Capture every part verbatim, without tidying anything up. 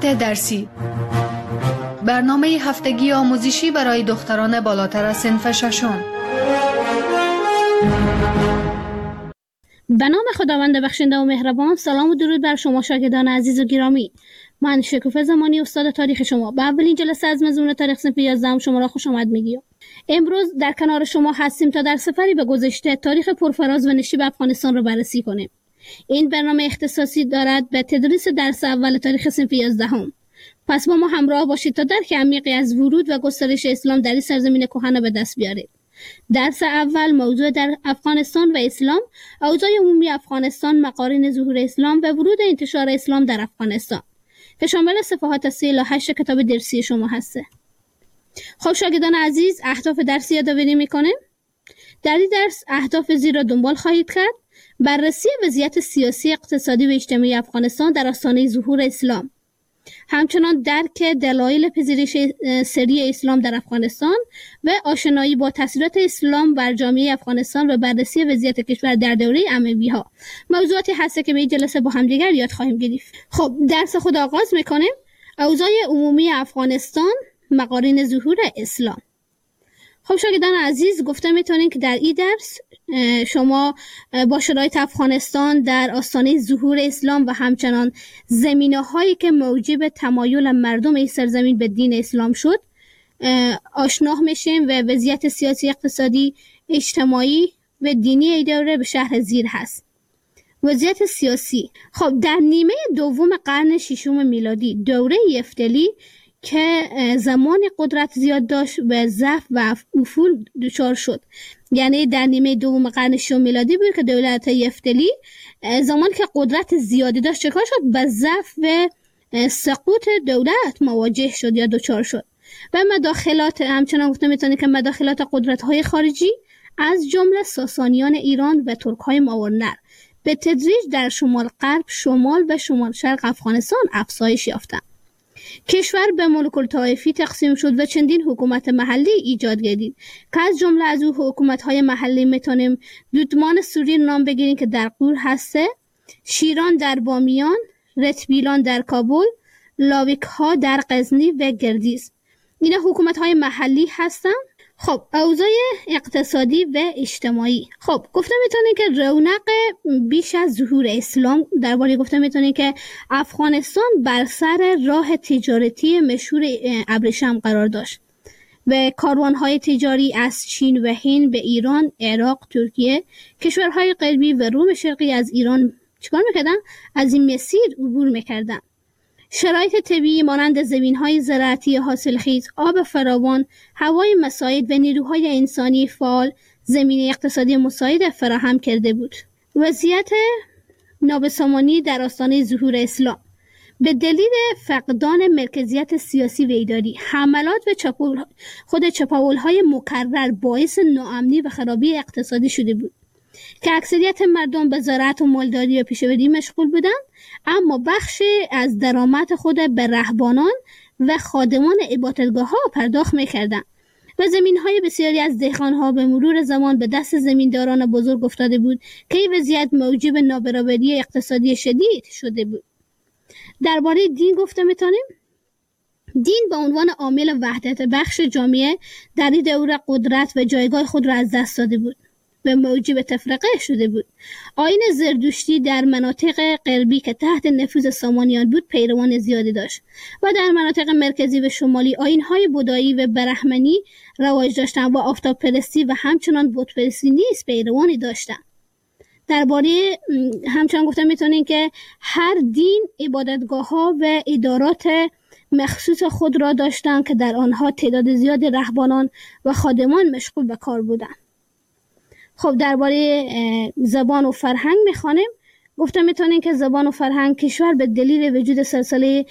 وقت درسی، برنامه هفتگی آموزشی برای دختران بالاتر از صنف ششم. به نام خداوند بخشنده و مهربان. سلام و درود بر شما شاگردان عزیز و گرامی. من شکوفه زمانی استاد تاریخ شما به اولین جلسه از مضمون تاریخ صنف یازده شما را خوش آمد میگیم. امروز در کنار شما هستیم تا در سفری به گذشته تاریخ پرفراز و نشیب افغانستان را بررسی کنیم. این برنامه اختصاصی دارد به تدریس درس اول تاریخ صنف یازده هم. پس با ما همراه باشید تا درک عمیقی از ورود و گسترش اسلام در این سرزمین کهنه به دست بیارید. درس اول موضوع در افغانستان و اسلام، اوضاع عمومی افغانستان، مقارن ظهور اسلام و ورود انتشار اسلام در افغانستان که شامل صفحات سی الی هشت کتاب درسی شما هسته. خب شاگردان عزیز، اهداف درسی یادآوری میکنیم. در این درس اهداف زیر را دنبال خواهید کرد: بررسی وضعیت سیاسی، اقتصادی و اجتماعی افغانستان در آستانه ظهور اسلام، همچنان درک دلایل پذیرش سری اسلام در افغانستان و آشنایی با تاثیرات اسلام بر جامعه افغانستان و بررسی وضعیت کشور در دوره اموی‌ها. موضوعاتی هست که به این جلسه با هم دیگر یاد خواهیم گرفت. خب درس خود آغاز میکنیم. اوضاع عمومی افغانستان، مقارن ظهور اسلام. خب شاگردان عزیز، گفته میتونین که در این درس شما با شرایط افغانستان در آستانه ظهور اسلام و همچنان زمینه هایی که موجب تمایل مردم این سرزمین به دین اسلام شد آشنا میشیم و وضعیت سیاسی، اقتصادی، اجتماعی و دینی ای دوره به شرح زیر هست. وضعیت سیاسی. خب در نیمه دوم قرن ششم میلادی، دوره یفتلی که زمان قدرت زیاد داشت و ضعف و افول دچار شد. یعنی در نیمه دوم قرن ششم میلادی بود که دولت یفتلی زمان که قدرت زیادی داشت چکار شد؟ به ضعف و سقوط دولت مواجه شد یا دچار شد و مداخلات، همچنان گفته میتونه که مداخلات قدرت های خارجی از جمله ساسانیان ایران و ترک های ماورنر به تدریج در شمال غرب، شمال و شمال شرق افغانستان افزایش یافتند. کشور به ملوک الطوایفی تقسیم شد و چندین حکومت محلی ایجاد گردید که از جمله از او حکومت‌های محلی میتونیم دودمان سوری نام بگیریم که در غور هسته، شیران در بامیان، رتبیلان در کابل، لاویک ها در غزنی و گردیز. اینا حکومت‌های محلی هستند. خب اوضاع اقتصادی و اجتماعی. خب گفته میتونه که رونق بیش از ظهور اسلام، درباره گفته میتونه که افغانستان بر سر راه تجارتی مشهور ابریشم قرار داشت و کاروانهای تجاری از چین و هند به ایران، عراق، ترکیه، کشورهای غربی و روم شرقی از ایران چیکار میکردن؟ از این مسیر عبور میکردن. شرایط طبیعی مانند زمین‌های زراعتی حاصلخیز، آب فراوان، هوای مساعد و نیروهای انسانی فعال زمینه اقتصادی مساعد فراهم کرده بود. وضعیت نابسامانی در آستانه ظهور اسلام به دلیل فقدان مرکزیت سیاسی و اداری، حملات و چپاول خود چپاول‌های مکرر باعث ناامنی و خرابی اقتصادی شده بود که اکثریت مردم به زراعت و مالداری و پیشه‌وری مشغول بودند، اما بخشی از درآمد خود به رهبانان و خادمان عبادتگاه‌ها پرداخت می‌کردند و زمین‌های بسیاری از دهقان‌ها به مرور زمان به دست زمینداران بزرگ افتاده بود که این وضعیت موجب نابرابری اقتصادی شدید شده بود. درباره دین گفته می‌تونیم دین به عنوان عامل وحدت بخش جامعه در این دوره قدرت و جایگاه خود را از دست داده بود و موجب تفرقه شده بود. آیین زردشتی در مناطق غربی که تحت نفوذ سامانیان بود پیروان زیادی داشت و در مناطق مرکزی و شمالی آیین‌های بودایی و برهمنی رواج داشتند و آفتاب پرستی و همچنان بت پرستی نیز پیروانی داشتند. درباره همچنان گفته میتونیم که هر دین عبادتگاه‌ها و ادارات مخصوص خود را داشتند که در آنها تعداد زیاد رهبانان و خادمان مشغول به کار بودند. خب درباره زبان و فرهنگ میخوانیم. گفته میتونیم که زبان و فرهنگ کشور به دلیل وجود سلسله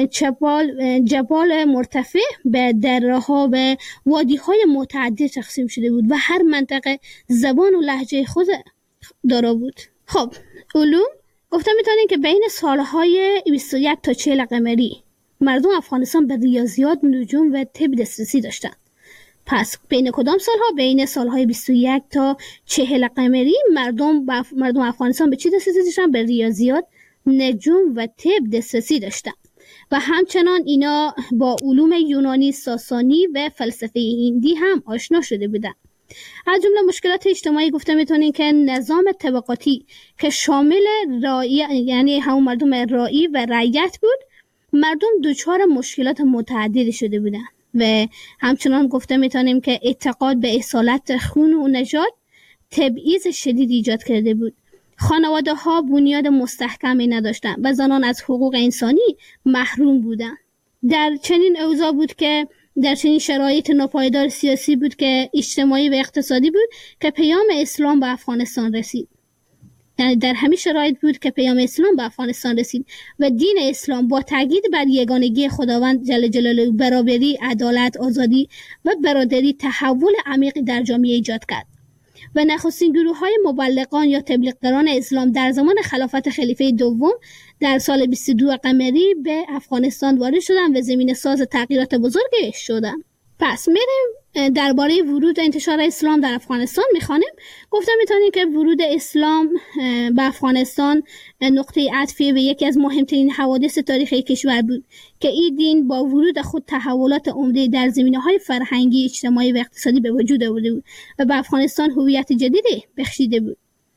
چپال جبال مرتفع به دره‌ها و وادی‌های متعدد تقسیم شده بود و هر منطقه زبان و لهجه خود دارا بود. خب علوم. گفته میتونیم که بین سالهای بیست و یک تا چهل قمری مردم افغانستان به ریاضیات، نجوم و طب دسترسی داشتند. پس بین کدام سالها؟ بین سالهای بیست و یک تا چهل قمری مردم بف... مردم افغانستان به چی دسترسی داشتن؟ به ریاضیات، نجوم و طب دسترسی داشتن و همچنان اینا با علوم یونانی، ساسانی و فلسفه هندی هم آشنا شده بودن. از جمله مشکلات اجتماعی گفته میتونیم که نظام طبقاتی که شامل رعیت، یعنی هم مردم رعی و رعیت بود، مردم دچار مشکلات متعددی شده بودن و همچنان گفته میتونیم که اعتقاد به اصالت خون و نژاد تبعیض شدید ایجاد کرده بود. خانواده ها بنیاد مستحکمی نداشتند و زنان از حقوق انسانی محروم بودند. در چنین اوضاع بود که در چنین شرایط ناپایدار سیاسی بود که اجتماعی و اقتصادی بود که پیام اسلام به افغانستان رسید. یعنی در همین شرایط بود که پیام اسلام به افغانستان رسید و دین اسلام با تاکید بر یگانگی خداوند جل جلاله، برابری، عدالت، آزادی و برادری تحول عمیقی در جامعه ایجاد کرد و نخستین گروه‌های مبلغان یا تبلیغگران اسلام در زمان خلافت خلیفه دوم در سال بیست و دو قمری به افغانستان وارد شدند و زمینه ساز تغییرات بزرگی شدند. پس میریم درباره ورود و انتشار اسلام در افغانستان میخوانیم. گفتم میتونیم که ورود اسلام به افغانستان نقطه عطفی و یکی از مهمترین حوادث تاریخی کشور بود که این دین با ورود خود تحولات عمده در زمینه‌های فرهنگی، اجتماعی و اقتصادی به وجود آورده بود و به افغانستان هویت جدیدی بخشیده بود.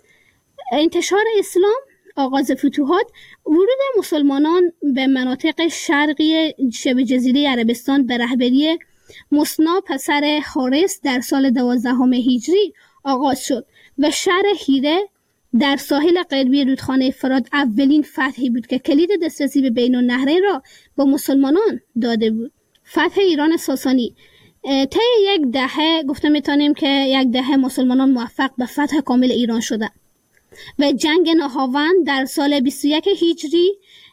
انتشار اسلام، آغاز فتوحات، ورود مسلمانان به مناطق شرقی شبه جزیره عربستان به رهبری مصنع پسر حارس در سال دوازدهم هجری آغاز شد و شهر هیره در ساحل غربی رودخانه فرات اولین فتحی بود که کلید دسترسی به بین النهرین را با مسلمانان داده بود. فتح ایران ساسانی طی یک دهه گفته میتونیم که یک دهه مسلمانان موفق به فتح کامل ایران شدند و جنگ نهاوند در سال بیست و یک هجری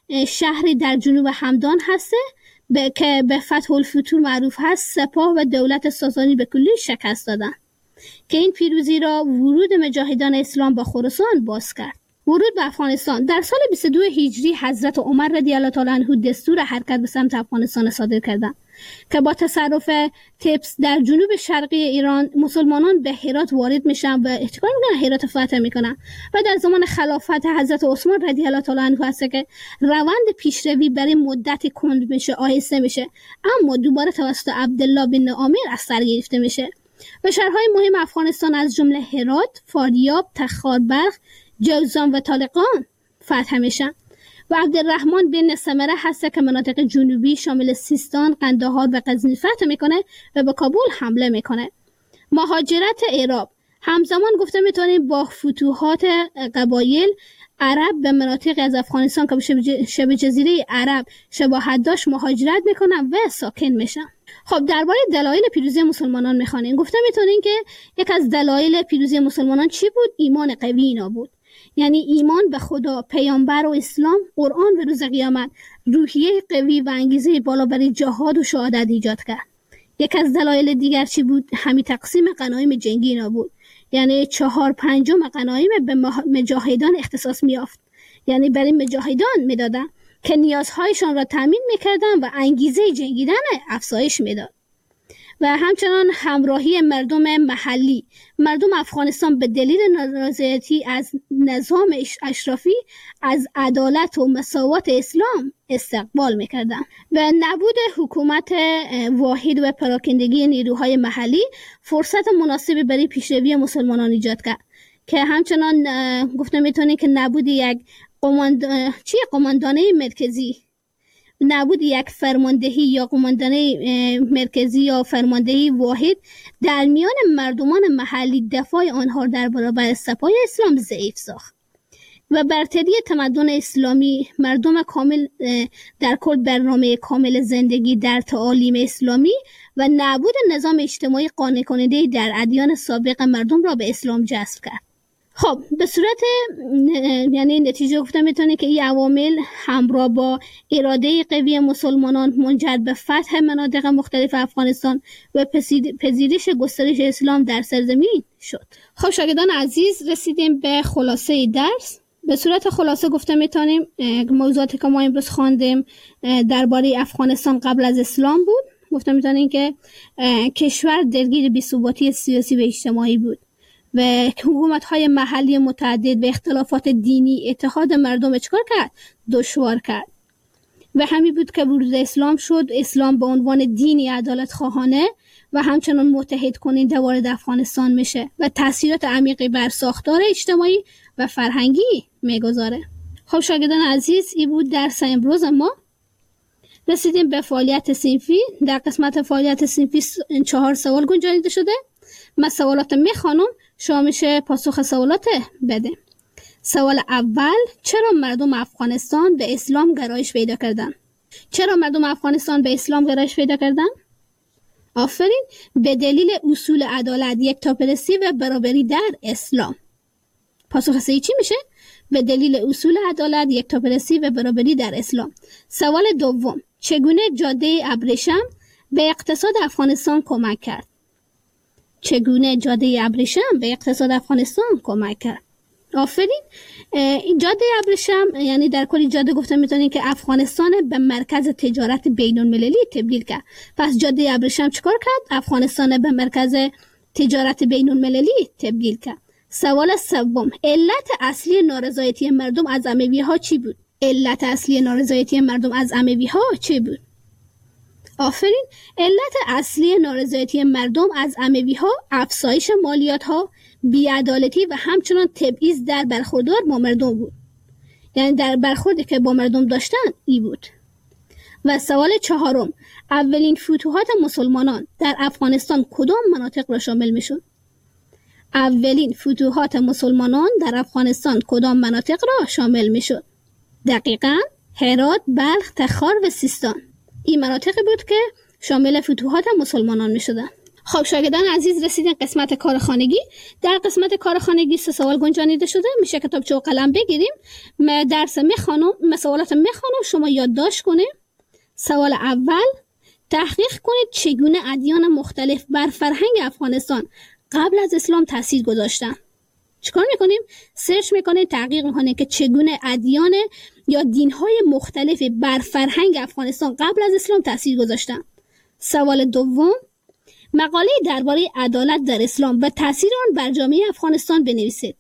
شهری در جنوب همدان هسته به که به فتح الفتوح معروف هست، سپاه و دولت ساسانی به کلی شکست دادند که این پیروزی را ورود مجاهدان اسلام به خراسان باز کرد. ورود به افغانستان در سال بیست و دو هجری حضرت عمر رضی الله تعالی عنه دستور حرکت به سمت افغانستان صادر کردند که با تصرف تبس در جنوب شرقی ایران مسلمانان به هرات وارد میشن و چیکار میکنن؟ هرات فتح میکنن و در زمان خلافت حضرت عثمان رضی الله تعالی عنه هست که روند پیشروی برای مدتی کند میشه، آهسته میشه، اما دوباره توسط عبدالله بن عامر از سر گرفته میشه و شهرهای مهم افغانستان از جمله هرات، فاریاب، تخاربرق، جوزان و طالقان فتح میشن و عبدالرحمن بن سمره هست که مناطق جنوبی شامل سیستان، قندهار و غزنی فتح میکنه و به کابل حمله میکنه. مهاجرت عرب همزمان گفته میتونیم با فتوحات قبایل عرب به مناطق از افغانستان که به شبه جزیره عرب شباهت داشت مهاجرت میکنن و ساکن میشن. خب درباره دلایل پیروزی مسلمانان میخوانیم. گفته میتونیم که یک از دلایل پیروزی مسلمانان چی بود؟ ایمان قوی اینا بود. یعنی ایمان به خدا، پیامبر و اسلام، قرآن و روز قیامت روحیه قوی و انگیزه بالا برای جهاد و شهادت ایجاد کرد. یک از دلایل دیگر چی بود؟ همین تقسیم غنایم جنگی اینا بود. یعنی چهار پنجم غنایم به مجاهدان اختصاص میافت، یعنی برای مجاهدان میدادن که نیازهایشان را تامین میکردن و انگیزه جنگیدن افزایش میداد. و همچنان همراهی مردم محلی. مردم افغانستان به دلیل نارضایتی از نظام اشرافی از عدالت و مساوات اسلام استقبال میکردند و نبود حکومت واحد و پراکندگی نیروهای محلی فرصت مناسبی برای پیشروی مسلمانان ایجاد کرد که همچنان گفته میتونی که نبود یک قماند... چی قماندانه مرکزی، نبود یک فرماندهی یا قماندانه مرکزی یا فرماندهی واحد در میان مردمان محلی دفاع آنها در برابر سپاه اسلام ضعیف ساخت و برتری تمدن اسلامی. مردم کامل در کل برنامه کامل زندگی در تعالیم اسلامی و نبود نظام اجتماعی قانع کننده در ادیان سابق مردم را به اسلام جذب کرد. خب به صورت یعنی نتیجه گفته میتونه که این عوامل همراه با اراده قوی مسلمانان منجر به فتح مناطق مختلف افغانستان و پذیرش گسترش اسلام در سرزمین شد. خب شاگردان عزیز، رسیدیم به خلاصه درس. به صورت خلاصه گفته میتونیم موضوعاتی که ما امروز خواندیم درباره افغانستان قبل از اسلام بود. گفته میتونیم که کشور درگیر بی‌ثباتی سیاسی و اجتماعی بود و حکومت‌های محلی متعدد و اختلافات دینی اتحاد مردم چکار کرد؟ دشوار کرد. و همین بود که ورود اسلام شد. اسلام به عنوان دینی عدالت خواهانه و همچنان متحد کننده وارد افغانستان میشه و تاثیرات عمیقی بر ساختار اجتماعی و فرهنگی میگذاره. خب شاگردان عزیز، این بود درس امروز ما. رسیدیم به فعالیت صنفی. در قسمت فعالیت صنفی چهار سوال گنجانیده شده. من سوالات میخوانم، شما میشه پاسخ سوالات بده. سوال اول: چرا مردم افغانستان به اسلام گرایش پیدا کردن؟ چرا مردم افغانستان به اسلام گرایش پیدا کردن؟ آفرین، به دلیل اصول عدالت، یکتاپرستی و برابری در اسلام. پاسخ صحیح چی میشه؟ به دلیل اصول عدالت، یکتاپرستی و برابری در اسلام. سوال دوم: چگونه جاده ابریشم به اقتصاد افغانستان کمک کرد؟ چگونه جاده ابریشم به اقتصاد افغانستان کمک کرد؟ آفرین، این جاده ابریشم یعنی در کلی جاده گفته میتونیم که افغانستان به مرکز تجارت بین المللی تبدیل کرد. پس جاده ابریشم چیکار کرد؟ افغانستان به مرکز تجارت بین المللی تبدیل کرد. سوال سوم: علت اصلی نارضایتی مردم از اموی ها چی بود؟ علت اصلی نارضایتی مردم از اموی ها چی بود؟ آفرین، علت اصلی نارضایتی مردم از اموی ها افزایش مالیات ها، بی‌عدالتی و همچنان تبعیض در برخوردار با مردم بود. یعنی در برخوردی که با مردم داشتن ای بود. و سوال چهارم: اولین فتوحات مسلمانان در افغانستان کدام مناطق را شامل میشد؟ اولین فتوحات مسلمانان در افغانستان کدام مناطق را شامل میشد؟ دقیقاً هرات، بلخ، تخار و سیستان. این مناطقی بود که شامل فتوحات مسلمانان میشدن. خب شاگردان عزیز، رسیدن قسمت کار خانگی. در قسمت کار خانگی سه سوال گنجانیده شده. میشه کتابچه و قلم بگیریم. من درس میخوانم، من سوالات میخوانم، شما یادداشت کنید. سوال اول: تحقیق کنید چگونه ادیان مختلف بر فرهنگ افغانستان قبل از اسلام تاثیر گذاشتن. چیکار میکنیم؟ سرچ میکنیم، تحقیق میکنیم که چگونه ادیان یا دینهای مختلف بر فرهنگ افغانستان قبل از اسلام تاثیر گذاشتن. سوال دوم: مقاله درباره عدالت در اسلام و تاثیر آن بر جامعه افغانستان بنویسید.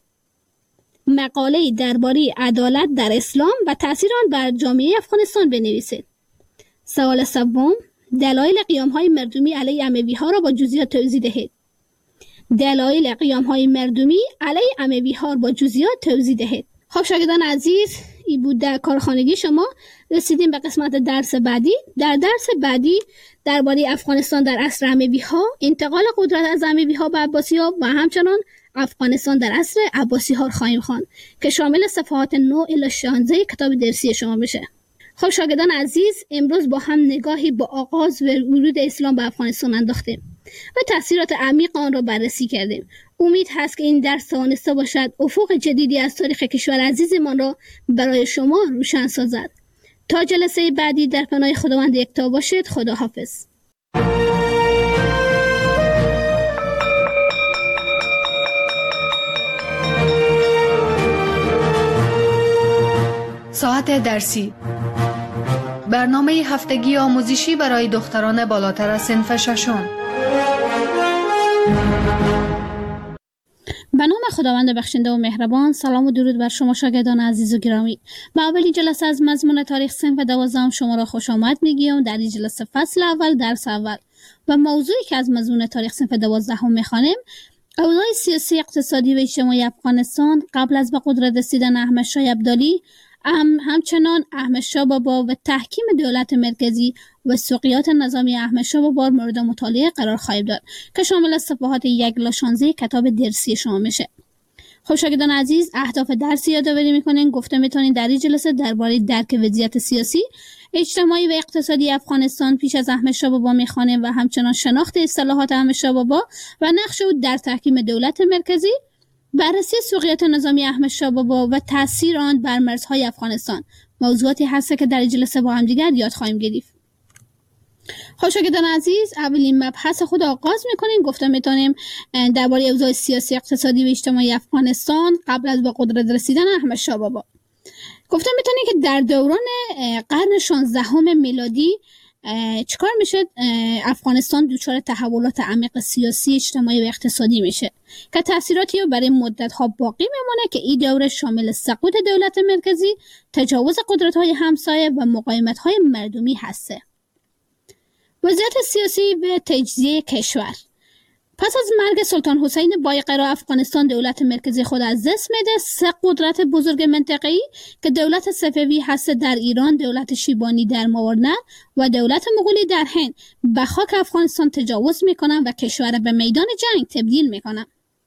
مقاله درباره عدالت در اسلام و تاثیر آن بر جامعه افغانستان بنویسید. سوال سوم: دلایل قیام‌های مردمی علیه اموی‌ها را با جزئیات توضیح دهید. دلایل قیام‌های مردمی علیه اموی‌ها را با جزئیات توضیح دهید. خب شاگردان عزیز، این بود در کارخانگی شما. رسیدیم به قسمت درس بعدی. در درس بعدی درباره افغانستان در عصر اموی‌ها، انتقال قدرت از اموی‌ها به عباسی‌ها و همچنان افغانستان در عصر عباسی‌ها خواهیم خواند که شامل صفحات نه الی شانزده کتاب درسی شما میشه. خب شاگردان عزیز، امروز با هم نگاهی با آغاز و ورود اسلام به افغانستان انداختیم و تاثیرات عمیق آن را بررسی کردیم. امید هست که این درس توانسته باشد افق جدیدی از تاریخ کشور عزیزمان را برای شما روشن سازد. تا جلسه بعدی در پناه خداوند یکتا باشید. خدا حافظ. ساعت درسی، برنامه هفتگی آموزشی برای دختران بالاتر از صنف ششم. به نام خداوند بخشنده و مهربان. سلام و درود بر شما شاگردان عزیز و گرامی. با اولین جلسه از مضمون تاریخ صنف دوازدهم شما را خوش آمد میگیم. در این جلسه فصل اول، درس اول و موضوعی که از مضمون تاریخ صنف دوازدهم میخوانیم، اوضاع سیاسی، اقتصادی و اجتماعی افغانستان قبل از به قدرت رسیدن احمد شاه ابدالی، هم همچنان احمد شاه بابا و تحکیم دولت مرکزی و سقوط نظامی احمد شاه بابا مورد مطالعه قرار خواهیم داد که شامل صفحات یک الی شانزده کتاب درسی شما میشه. خب شاگردان عزیز، اهداف درسی یادآوری میکنین. گفته میتونین در این جلسه درباره درک وضعیت سیاسی، اجتماعی و اقتصادی افغانستان پیش از احمد شاه بابا میخوانیم و همچنان شناخت اصطلاحات احمد شاه بابا و نقش او در تحکیم دولت مرکزی، بررسی سقوط نظامی احمد شاه بابا و تاثیر آن بر مرزهای افغانستان موضوعاتی هست که در این جلسه با هم دیگر یاد خواهیم گرفت. خب شاگردان عزیز، اولین مبحث خود آغاز میکنیم. گفته میتونیم درباره اوضاع سیاسی، اقتصادی و اجتماعی افغانستان قبل از به قدرت رسیدن احمد شاه بابا. گفته میتونیم که در دوران قرن شانزدهم میلادی چیکار میشه؟ افغانستان دچار تحولات عمیق سیاسی، اجتماعی و اقتصادی میشه که تاثیراتی رو برای مدت‌ها باقی میمونه که این دوره شامل سقوط دولت مرکزی، تجاوز قدرت‌های همسایه و مقاومت‌های مردمی هسته. وضعیت سیاسی و تجزیه کشور. پس از مرگ سلطان حسین بایقرا افغانستان دولت مرکزی خود از دست میده. سه قدرت بزرگ منطقه‌ای که دولت صفوی هست در ایران، دولت شیبانی در ماورنه و دولت مغولی در هند به خاک افغانستان تجاوز میکنن و کشور به میدان جنگ تبدیل میکنن.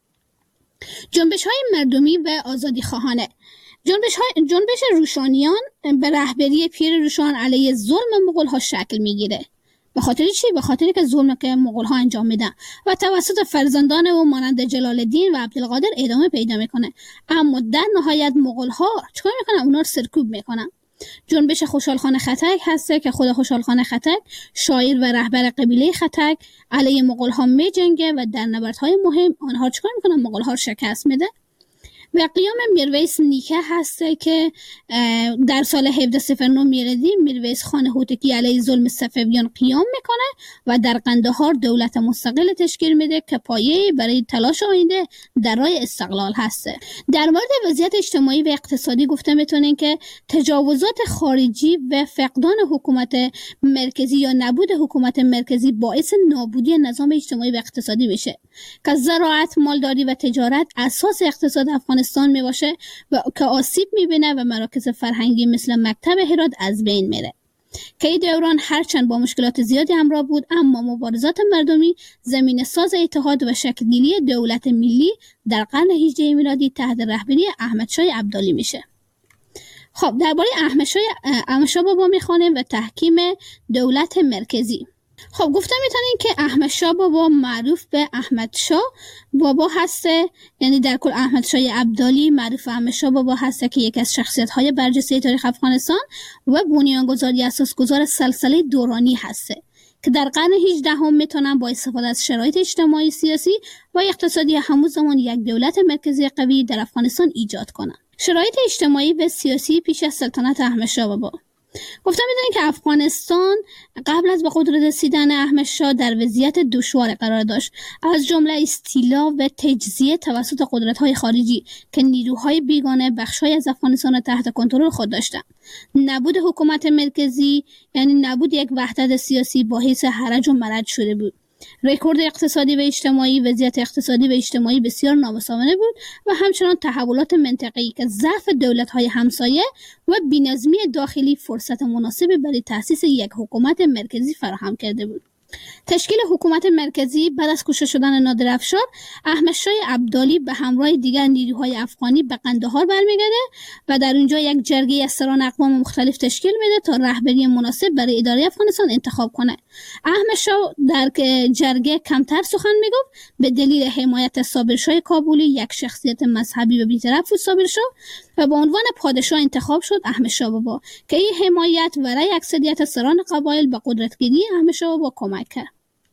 جنبش‌های مردمی و آزادی خواهانه. جنبش, های... جنبش روشانیان به رهبری پیر روشان علیه ظلم مغول‌ها شکل میگیره. به خاطر چی؟ به خاطری که ظلم که مغول‌ها انجام میدن و توسط فرزندان او مانند جلال الدین و عبدالقادر ادامه پیدا میکنه. اما در نهایت مغول‌ها چیکار میکنن؟ اونا رو سرکوب میکنن. جنبش خوشحال خان خټک هسته که خود خوشحال خان خټک شاعر و رهبر قبیله خټک علیه مغول‌ها میجنگه و در نبردهای مهم آنها چیکار میکنن؟ مغول‌ها رو شکست میده. و قیام میرویس نیکه هسته که در سال هفده صفر نه میلادی میرویس خان هوتکی علیه ظلم صفویان قیام میکنه و در قندهار دولت مستقل تشکیل میده که پایه برای تلاش آینده در راه استقلال هسته. در مورد وضعیت اجتماعی و اقتصادی گفته میتونین که تجاوزات خارجی و فقدان حکومت مرکزی یا نبود حکومت مرکزی باعث نابودی نظام اجتماعی و اقتصادی میشه که زراعت، مالداری و تجارت اساس اقتصاد افغانستان می باشه و که آسیب میبینه و مراکز فرهنگی مثل مکتب هرات از بین میره. که این دوران هرچند با مشکلات زیادی همراه بود، اما مبارزات مردمی زمین ساز اتحاد و شکل‌گیری دولت ملی در قرن هجده میلادی تحت رهبری احمدشاه عبدالی میشه. خب درباره احمدشاه احمدشاه بابا میخوانیم و تحکیم دولت مرکزی. خب گفتم میتونین که احمدشاه بابا معروف به احمدشاه بابا هسته، یعنی در کل احمدشاه عبدالی معروف احمدشاه بابا هسته که یکی از شخصیت‌های برجسته تاریخ افغانستان و بنیانگذاری اساسگذار سلسله دورانی هسته که در قرن هجدهم میتونن با استفاده از شرایط اجتماعی، سیاسی و اقتصادی همون زمان یک دولت مرکزی قوی در افغانستان ایجاد کنن. شرایط اجتماعی و سیاسی پیش از سلطنت احمدشاه بابا. گفتم میدونین که افغانستان قبل از به قدرت رسیدن احمدشاه در وضعیت دشوار قرار داشت، از جمله استیلا و تجزیه توسط قدرت‌های خارجی که نیروهای بیگانه بخش‌های از افغانستان را تحت کنترل خود داشتند. نبود حکومت مرکزی یعنی نبود یک وحدت سیاسی باعث هرج و مرج شده بود. رکورد اقتصادی و اجتماعی، وضعیت اقتصادی و اجتماعی بسیار نامساوانه بود و همچنان تحولات منطقه‌ای که ضعف دولت‌های همسایه و بی‌نظمی داخلی فرصت مناسبی برای تأسیس یک حکومت مرکزی فراهم کرده بود. تشکیل حکومت مرکزی بعد از کشته شدن نادر افشار، احمدشاه عبدالی به همراه دیگر نیروهای افغانی به قندهار برمیگرده و در اونجا یک جرگه از سران اقوام مختلف تشکیل میده تا رهبری مناسب برای اداره افغانستان انتخاب کنه. احمدشاه در جرگه کمتر سخن میگفت به دلیل حمایت صابرشاه کابلی، یک شخصیت مذهبی و بی‌طرف بود صابرشاه، و به عنوان پادشاه انتخاب شد احمدشاه بابا که این حمایت و رأی اکثریت سران قبایل به قدرتگیری احمدشاه بابا کمک کرد.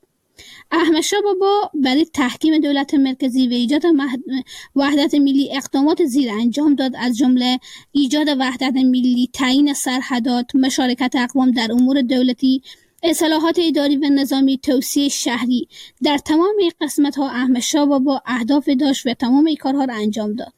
احمدشاه بابا برای تحکیم دولت مرکزی و ایجاد وحدت ملی اقدامات زیر انجام داد، از جمله ایجاد وحدت ملی، تعیین سرحدات، مشارکت اقوام در امور دولتی، اصلاحات اداری و نظامی، توسعه شهری. در تمام این قسمت‌ها احمدشاه بابا اهداف داشت و تمام این کارها را انجام داد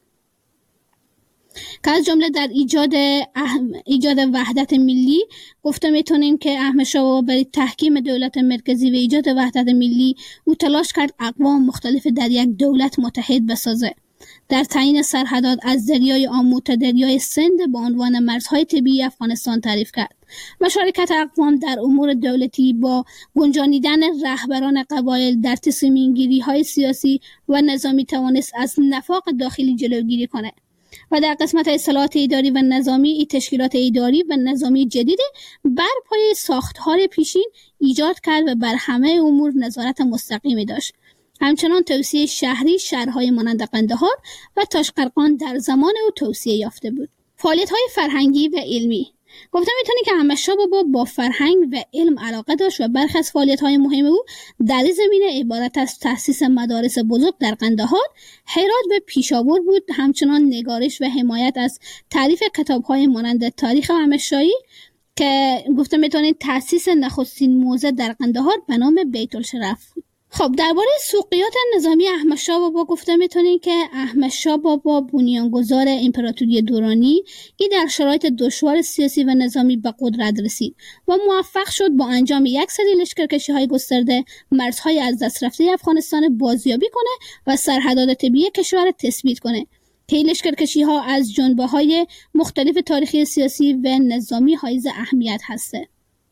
که از جمله در ایجاد اهم... ایجاد وحدت ملی گفته میتونیم که احمدشاه بابا برای تحکیم دولت مرکزی و ایجاد وحدت ملی او تلاش کرد اقوام مختلف در یک دولت متحد بسازه. در تعیین سرحدات از دریای آمو تا دریای سند با عنوان مرزهای طبیعی افغانستان تعریف کرد. مشارکت اقوام در امور دولتی با گنجانیدن رهبران قبایل در تصمیم‌گیری‌های سیاسی و نظامی توانست از نفاق داخلی جلوگیری کنه. و در قسمت اصلاحات اداری و نظامی، این تشکیلات اداری و نظامی جدید بر پایه ساختار پیشین ایجاد کرد و بر همه امور نظارت مستقیمی داشت. همچنان توسعه شهری، شهرهای مانند قندهار و تاشقرغان در زمان او توسعه یافته بود. فعالیت‌های فرهنگی و علمی. گفتم میتونی که احمدشاه بابا با فرهنگ و علم علاقه داشت و برخی از فعالیت‌های مهم او در زمینه عبارت از تأسیس مدارس بزرگ در قندهار، هرات و پیشاور بود. همچنان نگارش و حمایت از تعریف کتاب‌های مانند تاریخ احمدشاهی، که گفته میتونید تأسیس نخستین موزه در قندهار به نام بیت الشرف بود. خب درباره سوقیات نظامی احمد شاه بابا گفته میتونید که احمد شاه بابا بنیانگذار امپراتوری دورانی ای در شرایط دشوار سیاسی و نظامی به قدرت رسید و موفق شد با انجام یک سری لشکرکشی‌های گسترده مرزهای از دست رفته افغانستان بازیابی کنه و سرحدات طبیعی کشور تثبیت کنه که این لشکرکشی‌ها از جنبه‌های مختلف تاریخی سیاسی و نظامی حائز اهمیت هسته.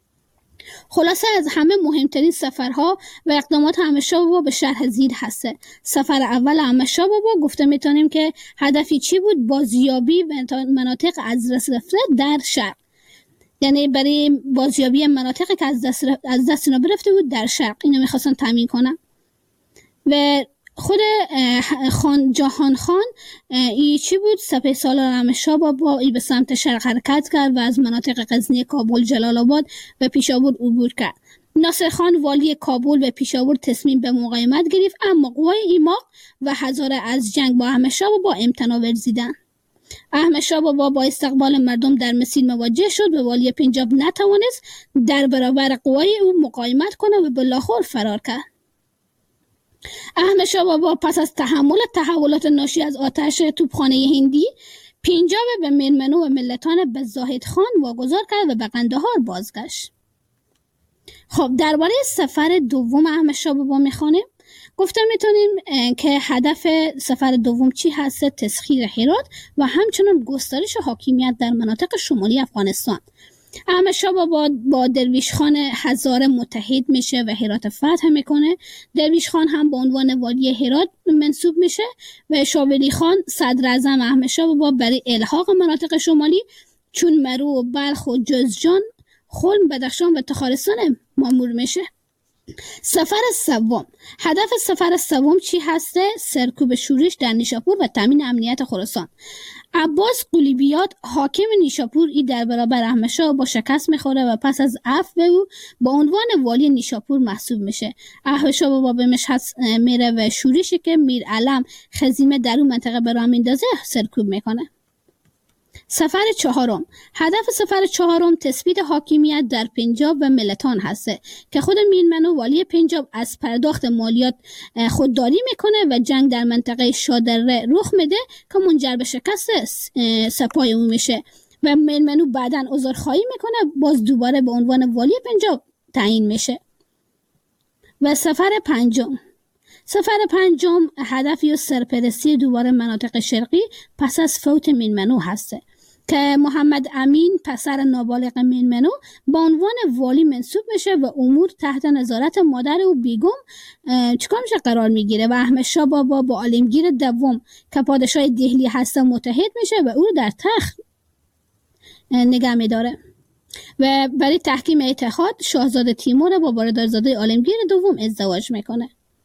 خلاصه از همه مهمترین سفرها و اقدامات احمد شاه بابا به شرح زیر هسته. سفر اول احمد شاه بابا گفته میتونیم که هدفی چی بود؟ بازیابی مناطق از دست رفته در شرق، یعنی برای بازیابی مناطقی که از دست از دست اینا برفته بود در شرق، اینو میخواستن تامین کنن. و خود خان جهان خان ای چی بود؟ سپه سالار احمد شاه بابا ای به سمت شرق حرکت کرد و از مناطق غزنی، کابل، جلال آباد و پیشاور عبور کرد. ناصر خان والی کابل و پیشاور تصمیم به مقاومت گرفت، اما قوای ایماق و هزاره از جنگ با احمد شاه بابا امتناع ورزیدند. احمد شاه بابا با استقبال مردم در مسیر مواجه شد و والی پنجاب نتوانست در برابر قوای او مقاومت کنه و به لاهور فرار کرد. احمد شاه بابا پس از تحمل تحولات ناشی از آتش توپخانه هندی پنجاب به میرمنو و ملتان به زاهد خان واگذار کرد و به قندهار بازگشت. خب درباره سفر دوم احمد شاه بابا میخوانیم. گفتم میتونیم که هدف سفر دوم چی هست؟ تسخیر هرات و همچنین گسترش حاکمیت در مناطق شمالی افغانستان. احمد شاه بابا با درویش خان هزاره متحد میشه و هرات فتح میکنه. درویش خان هم به عنوان والی هرات منصوب میشه و شاه ولی خان صدر اعظم احمد شاه بابا برای الحاق مناطق شمالی چون مرو و بلخ و جوزجان، خلم، بدخشان و تخارستان مامور میشه. سفر سوم، هدف سفر سوم چی هسته؟ سرکوب شورش در نیشاپور و تامین امنیت خراسان. عباس قلیبیات حاکم نیشاپور ای در برابر احمد شاه با شکست میخوره و پس از عفو او با عنوان والی نیشاپور محسوب میشه. احمد شاه بابا به مشهد میره و شورشی که میر علم خزیمه در اون منطقه به راه میندازه سرکوب میکنه. سفر چهارم، هدف سفر چهارم تثبیت حاکمیت در پنجاب و ملتان هسته که خود میرمنو والی پنجاب از پرداخت مالیات خودداری میکنه و جنگ در منطقه شادره رخ میده که منجر به شکست سپاه او میشه و میرمنو بعداً عذرخواهی میکنه، باز دوباره به عنوان والی پنجاب تعیین میشه. و سفر پنجم، سفر پنجم هدفی و سرپرستی دوباره مناطق شرقی پس از فوت میرمنو هسته که محمد امین پسر نابالغ میرمنو با عنوان والی منصوب میشه و امور تحت نظارت مادر او بیگم چیکار میشه قرار میگیره و احمد شاه بابا با عالمگیر دوم که پادشاه دهلی هسته متحد میشه و او در تخت نگه میداره و برای تحکیم اتحاد شاهزاده تیمور با باردارزاده عالمگیر دوم ازدواج میکنه.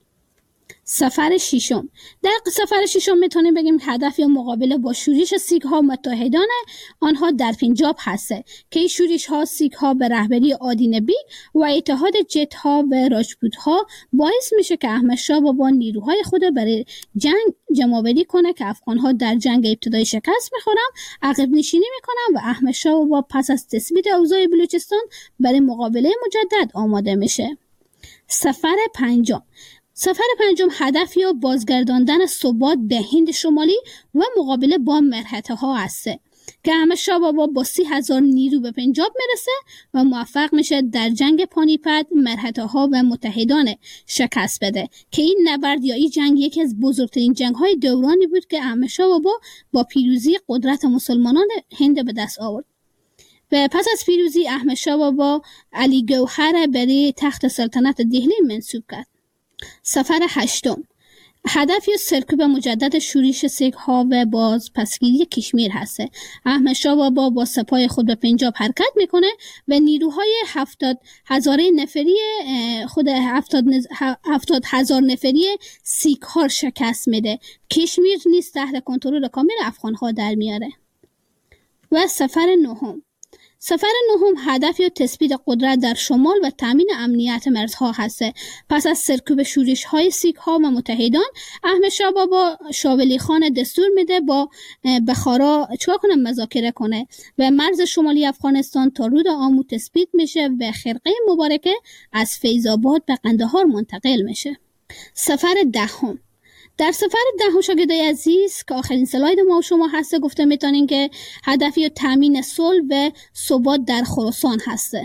سفر ششم، در سفر ششم میتونیم بگیم هدف یا مقابله با شورش سیک ها متحدان آنها در پنجاب هسته که این شورش ها سیک ها به رهبری آدین بیگ و اتحاد جت ها و راجپوت ها باعث میشه که احمد شاه بابا نیروهای خود برای جنگ جمع‌آوری کنه که افغان ها در جنگ ابتدایی شکست میخورن، عقب نشینی میکنن و احمد شاه بابا پس از تثبیت اوضاع بلوچستان برای مقابله مجدد آماده میشه. سفر پنجم، سفر پنجم هدف یا بازگرداندن ثبات به هند شمالی و مقابله با مرهټه ها هسته که احمد شاه بابا با سی هزار نیرو به پنجاب میرسه و موفق میشه در جنگ پانیپت مرهټه ها و متحدان شکست بده که این نبرد یا این جنگ یکی از بزرگترین جنگ های دورانی بود که احمد شاه بابا با پیروزی قدرت مسلمانان هند به دست آورد. و پس از پیروزی احمد شاه بابا علی گوهر برای تخت سلطنت دهلی منصوب کرد. سفر هشتم، هدف یا سرکوب مجدد شورش سیک ها و باز پسگیری کشمیر هسته. احمد شاه بابا با سپاه خود به پنجاب حرکت میکنه و نیروهای هفتاد هزاره نفری خود هفتاد, نز... هفتاد هزار نفری سیک ها شکست میده. کشمیر نیز تحت کنترل کامل افغان ها در میاره. و سفر نهم، سفر نهم هدف یا تثبیت قدرت در شمال و تامین امنیت مرزها هست. پس از سرکوب شورش های سیک ها و متحدان، احمد شاه بابا شاولی خان دستور میده با بخارا چیکار کنه؟ مذاکره کنه و مرز شمالی افغانستان تا رود آمو تثبیت میشه و خرقه مبارکه از فیض آباد به قندهار منتقل میشه. سفر دهم. در سفر دهم شاگردای عزیز که آخرین سلاید ما و شما هسته، گفته میتونین که هدفی تامین صلح و ثبات در خراسان هسته.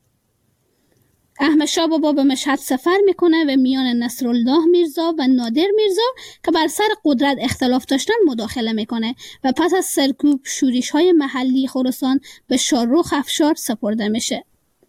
احمد شاه بابا به مشهد سفر میکنه و میان نصرالله میرزا و نادر میرزا که بر سر قدرت اختلاف داشتن مداخله میکنه و پس از سرکوب شورش های محلی خراسان به شاهرخ افشار سپرده میشه.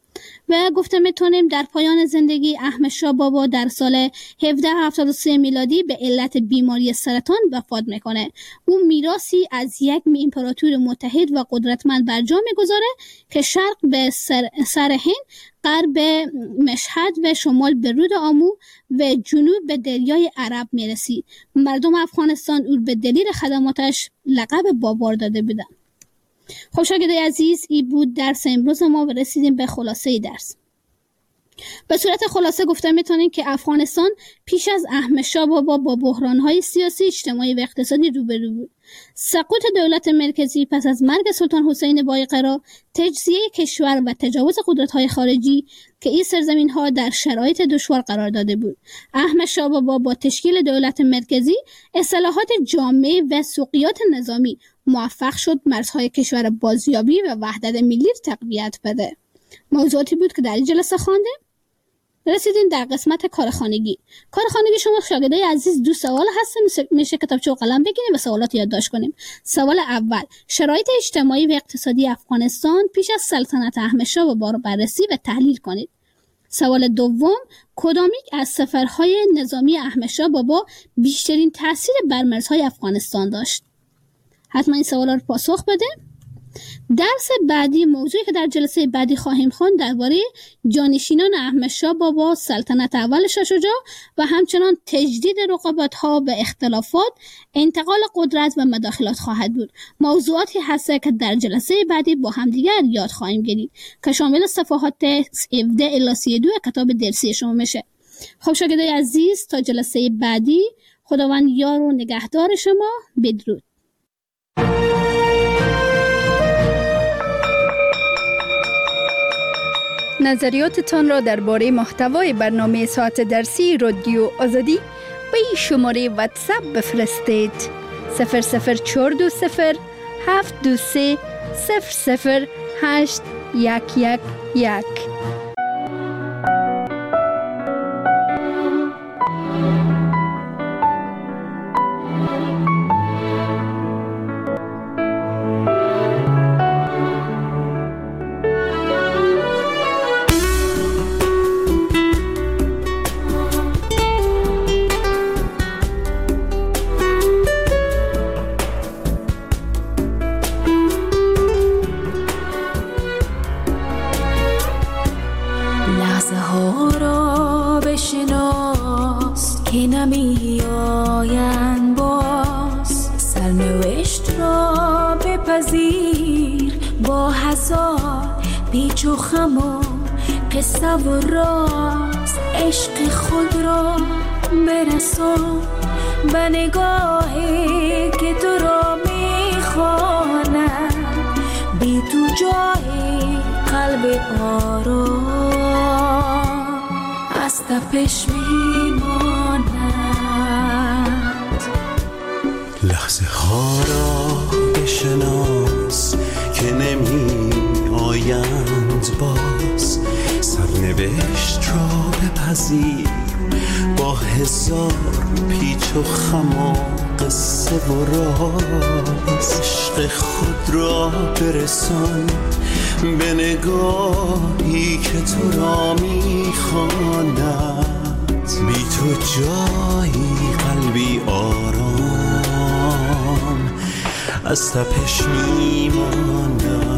و گفته میتونیم در پایان زندگی احمد شاه بابا در سال هفده هفتاد و سه میلادی به علت بیماری سرطان وفات میکنه. او میراثی از یک امپراتور متحد و قدرتمند بر جا میگذاره که شرق به سر, سر هند، غرب مشهد و شمال به رود آمو و جنوب به دریای عرب میرسید. مردم افغانستان او به دلیل خدماتش لقب بابار داده بودند. خب شاگردای عزیز، این بود درس امروز ما و رسیدیم به خلاصه درس. به صورت خلاصه گفته میتونیم که افغانستان پیش از احمد شاه بابا با بحران‌های سیاسی، اجتماعی و اقتصادی روبرو بود. سقوط دولت مرکزی پس از مرگ سلطان حسین بایقرا، تجزیه کشور و تجاوز قدرت‌های خارجی که این سرزمین‌ها در شرایط دشوار قرار داده بود. احمد شاه بابا با تشکیل دولت مرکزی، اصلاحات جامع و سوقیات نظامی موفق شد مرزهای کشور بازیابی و وحدت ملی تقویت بده. موضوعاتی بود که در این جلسه خوانده. رسیدیم در قسمت کارخانگی. کارخانگی شما شاگردای عزیز دو سوال هست، میشه کتابچه و قلم بگیریم و سوالات یادداشت کنیم. سوال اول، شرایط اجتماعی و اقتصادی افغانستان پیش از سلطنت احمد شاه بابا رو بررسی و تحلیل کنید. سوال دوم، کدامیک از سفرهای نظامی احمد شاه بابا بیشترین تاثیر بر مرزهای افغانستان داشت؟ حتما این سوالا رو پاسخ بده. درس بعدی، موضوعی که در جلسه بعدی خواهیم خواند، درباره جانشینان احمد شاه بابا، سلطنت اول شاه شجاع و همچنان تجدید رقابت‌ها به اختلافات، انتقال قدرت و مداخلات خواهد بود. موضوعاتی هست که در جلسه بعدی با همدیگر یاد خواهیم گرفت که شامل صفحات هفده الی سی و دو کتاب درسی شما میشه. خب شاگردای عزیز، تا جلسه بعدی، خداوند یار و نگهدار شما. بدرود. نظریاتتان را درباره محتوای برنامه ساعت درسی رادیو آزادی به این شماره واتساپ بفرستید: صفر صفر چهار دو صفر هفت دو سه صفر صفر هشت یک یک یک. که نمی آیند باز، سرنوشت را بپذیر با هزار پیچ و خم و قصه و راز. عشق خود را برسان به نگاهی که تو را می خواند، بی تو جای قلب آرام از تپش می ماند. لحظه ها را بشناس که نمی آیند باز، سرنوشت را بپذیر با هزار پیچ و خم و قصه و راز. عشق خود را برسان به نگاهی که تو را میخواند، بی تو جایی قلبی آرام از تپش میماند.